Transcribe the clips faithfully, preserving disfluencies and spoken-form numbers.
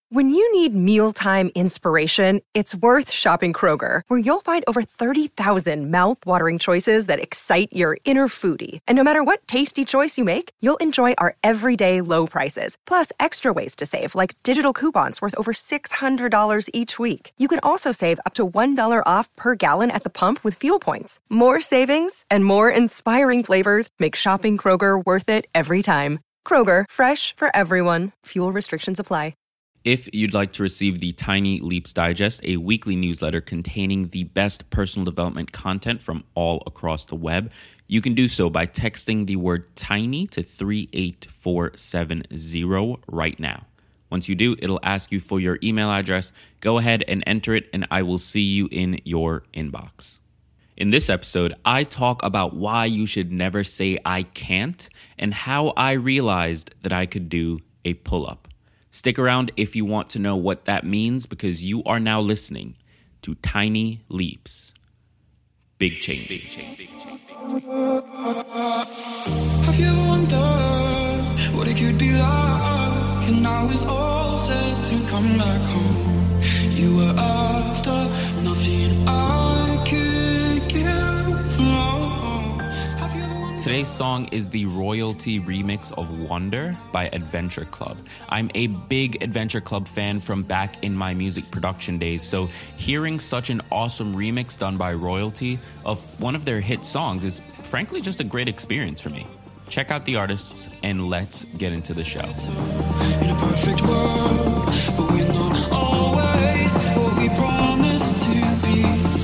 When you need mealtime inspiration, it's worth shopping Kroger, where you'll find over thirty thousand mouth-watering choices that excite your inner foodie. And no matter what tasty choice you make, you'll enjoy our everyday low prices, plus extra ways to save, like digital coupons worth over six hundred dollars each week. You can also save up to one dollar off per gallon at the pump with fuel points. More savings and more inspiring flavors make shopping Kroger worth it every time. Kroger, fresh for everyone. Fuel restrictions apply. If you'd like to receive the Tiny Leaps Digest, a weekly newsletter containing the best personal development content from all across the web, you can do so by texting the word TINY to three eight four seven zero right now. Once you do, it'll ask you for your email address. Go ahead and enter it, and I will see you in your inbox. In this episode, I talk about why you should never say I can't and how I realized that I could do a pull-up. Stick around if you want to know what that means, because you are now listening to Tiny Leaps, Big Change. Big change. Big change. Have you ever wondered what it could be like? And now it's all set to come back home. You were after nothing I could give. No. Today's song is the royalty remix of Wonder by Adventure Club. I'm a big Adventure Club fan from back in my music production days, so hearing such an awesome remix done by royalty of one of their hit songs is frankly just a great experience for me. Check out the artists and let's get into the show. In a perfect world, but we're not always what we promised to be.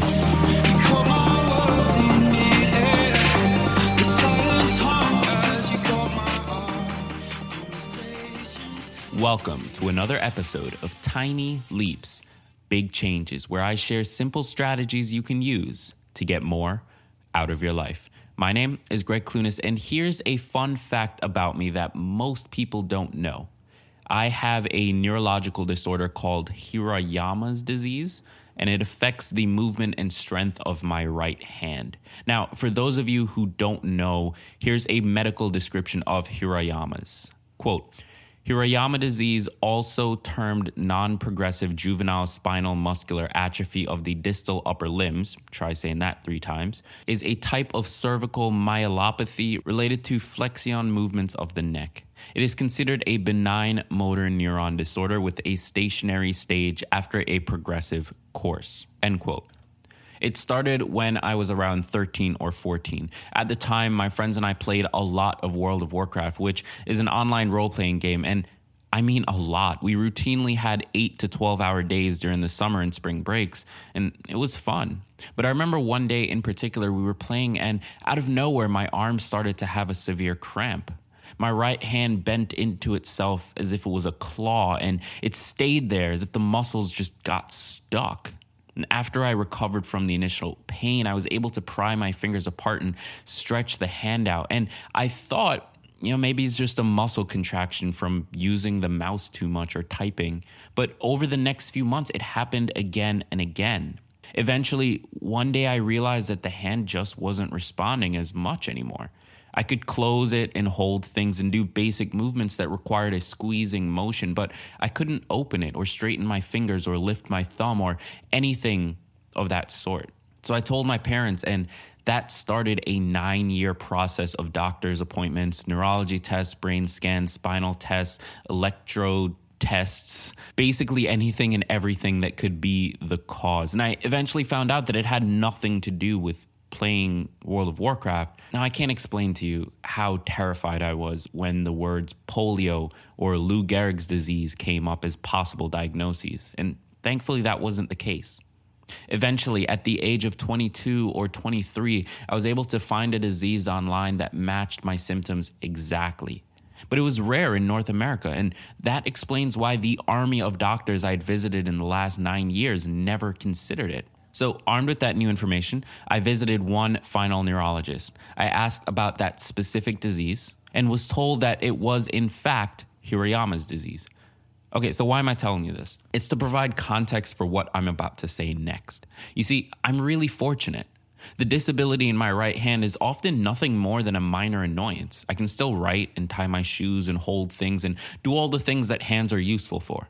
You caught my words in mid-air. The silence hung as you caught my eye. Conversations. Welcome to another episode of Tiny Leaps, Big Changes, where I share simple strategies you can use to get more out of your life. My name is Greg Clunis, and here's a fun fact about me that most people don't know. I have a neurological disorder called Hirayama's disease, and it affects the movement and strength of my right hand. Now, for those of you who don't know, here's a medical description of Hirayama's. Quote, Hirayama disease, also termed non-progressive juvenile spinal muscular atrophy of the distal upper limbs, try saying that three times, is a type of cervical myelopathy related to flexion movements of the neck. It is considered a benign motor neuron disorder with a stationary stage after a progressive course, end quote. It started when I was around thirteen or fourteen. At the time, my friends and I played a lot of World of Warcraft, which is an online role-playing game, and I mean a lot. We routinely had eight to twelve hour days during the summer and spring breaks, and it was fun. But I remember one day in particular, we were playing, and out of nowhere, my arm started to have a severe cramp. My right hand bent into itself as if it was a claw, and it stayed there as if the muscles just got stuck. And after I recovered from the initial pain, I was able to pry my fingers apart and stretch the hand out. And I thought, you know, maybe it's just a muscle contraction from using the mouse too much or typing. But over the next few months, it happened again and again. Eventually, one day I realized that the hand just wasn't responding as much anymore. I could close it and hold things and do basic movements that required a squeezing motion, but I couldn't open it or straighten my fingers or lift my thumb or anything of that sort. So I told my parents, and that started a nine-year process of doctor's appointments, neurology tests, brain scans, spinal tests, electro tests, basically anything and everything that could be the cause. And I eventually found out that it had nothing to do with playing World of Warcraft. Now, I can't explain to you how terrified I was when the words polio or Lou Gehrig's disease came up as possible diagnoses, and thankfully that wasn't the case. Eventually, at the age of twenty-two or twenty-three, I was able to find a disease online that matched my symptoms exactly. But it was rare in North America, and that explains why the army of doctors I'd visited in the last nine years never considered it. So armed with that new information, I visited one final neurologist. I asked about that specific disease and was told that it was, in fact, Hirayama's disease. Okay, so why am I telling you this? It's to provide context for what I'm about to say next. You see, I'm really fortunate. The disability in my right hand is often nothing more than a minor annoyance. I can still write and tie my shoes and hold things and do all the things that hands are useful for.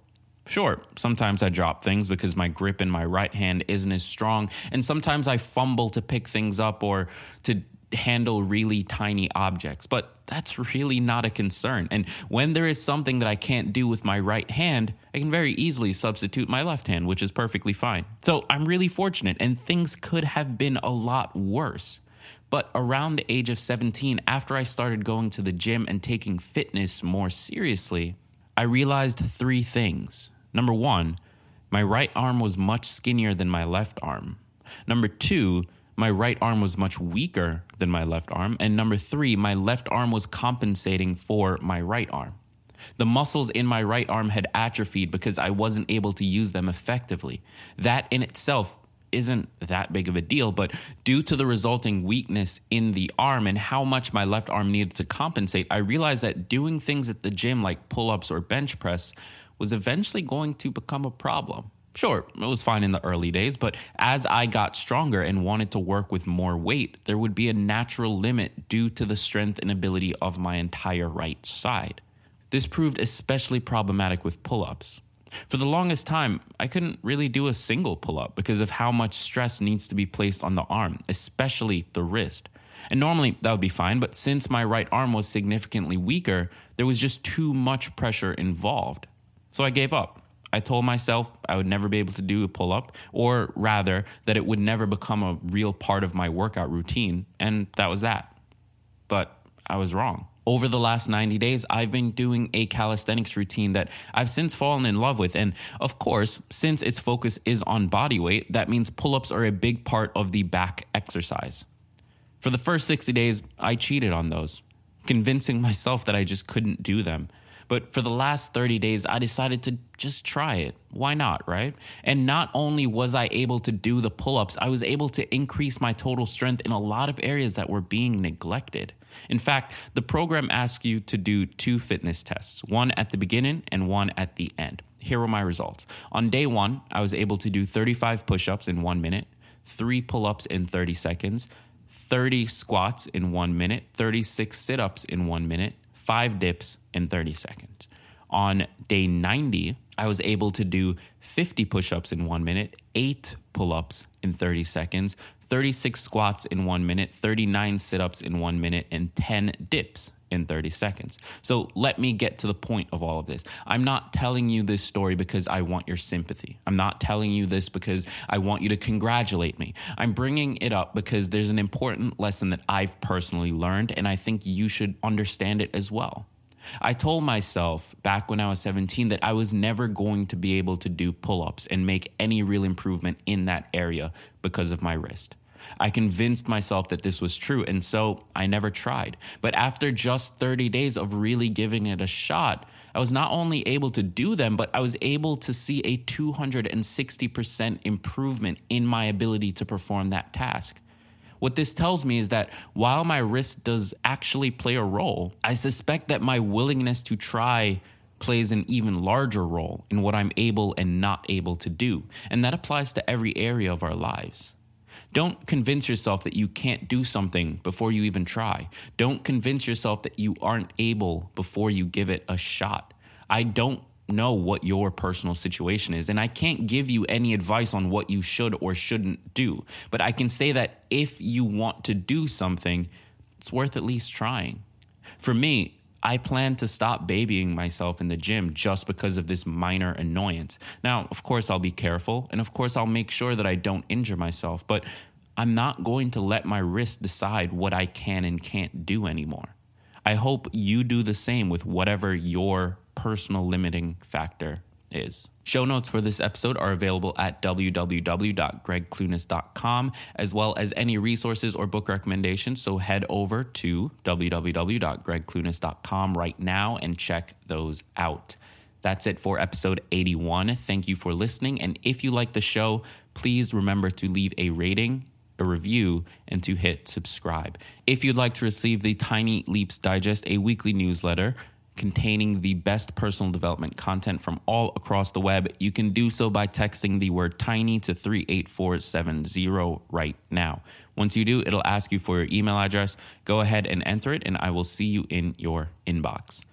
Sure, sometimes I drop things because my grip in my right hand isn't as strong, and sometimes I fumble to pick things up or to handle really tiny objects, but that's really not a concern. And when there is something that I can't do with my right hand, I can very easily substitute my left hand, which is perfectly fine. So I'm really fortunate, and things could have been a lot worse. But around the age of seventeen, after I started going to the gym and taking fitness more seriously, I realized three things. Number one, my right arm was much skinnier than my left arm. Number two, my right arm was much weaker than my left arm. And number three, my left arm was compensating for my right arm. The muscles in my right arm had atrophied because I wasn't able to use them effectively. That in itself isn't that big of a deal, but due to the resulting weakness in the arm and how much my left arm needed to compensate, I realized that doing things at the gym like pull-ups or bench press was eventually going to become a problem. Sure, it was fine in the early days, but as I got stronger and wanted to work with more weight, there would be a natural limit due to the strength and ability of my entire right side. This proved especially problematic with pull-ups. For the longest time, I couldn't really do a single pull-up because of how much stress needs to be placed on the arm, especially the wrist. And normally that would be fine, but since my right arm was significantly weaker, there was just too much pressure involved. So I gave up. I told myself I would never be able to do a pull-up, or rather that it would never become a real part of my workout routine, and that was that. But I was wrong. Over the last ninety days, I've been doing a calisthenics routine that I've since fallen in love with. And of course, since its focus is on body weight, that means pull-ups are a big part of the back exercise. For the first sixty days, I cheated on those, convincing myself that I just couldn't do them. But for the last thirty days, I decided to just try it. Why not, right? And not only was I able to do the pull-ups, I was able to increase my total strength in a lot of areas that were being neglected. In fact, the program asks you to do two fitness tests, one at the beginning and one at the end. Here were my results. On day one, I was able to do thirty-five push-ups in one minute, three pull-ups in thirty seconds, thirty squats in one minute, thirty-six sit-ups in one minute, five dips in thirty seconds. On day ninety, I was able to do fifty push-ups in one minute, eight pull-ups in thirty seconds, thirty-six squats in one minute, thirty-nine sit-ups in one minute, and ten dips in thirty seconds. So let me get to the point of all of this. I'm not telling you this story because I want your sympathy. I'm not telling you this because I want you to congratulate me. I'm bringing it up because there's an important lesson that I've personally learned, and I think you should understand it as well. I told myself back when I was seventeen that I was never going to be able to do pull-ups and make any real improvement in that area because of my wrist. I convinced myself that this was true, and so I never tried. But after just thirty days of really giving it a shot, I was not only able to do them, but I was able to see a two hundred sixty percent improvement in my ability to perform that task. What this tells me is that while my wrist does actually play a role, I suspect that my willingness to try plays an even larger role in what I'm able and not able to do. And that applies to every area of our lives. Don't convince yourself that you can't do something before you even try. Don't convince yourself that you aren't able before you give it a shot. I don't know what your personal situation is, and I can't give you any advice on what you should or shouldn't do. But I can say that if you want to do something, it's worth at least trying. For me, I plan to stop babying myself in the gym just because of this minor annoyance. Now, of course, I'll be careful, and of course, I'll make sure that I don't injure myself, but I'm not going to let my wrist decide what I can and can't do anymore. I hope you do the same with whatever your personal limiting factor is. Show notes for this episode are available at w w w dot greg clunas dot com, as well as any resources or book recommendations. So head over to w w w dot greg clunas dot com right now and check those out. That's it for episode eighty-one. Thank you for listening. And if you like the show, please remember to leave a rating, a review, and to hit subscribe. If you'd like to receive the Tiny Leaps Digest, a weekly newsletter containing the best personal development content from all across the web, you can do so by texting the word TINY to three eight four seven zero right now. Once you do, it'll ask you for your email address. Go ahead and enter it, and I will see you in your inbox.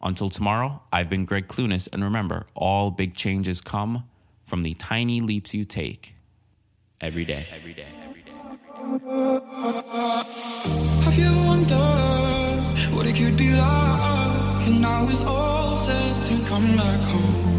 Until tomorrow, I've been Greg Clunis, and remember, all big changes come from the tiny leaps you take every day. Every day. Every day. Have you wondered what it could be like? And now it's all set to come back home.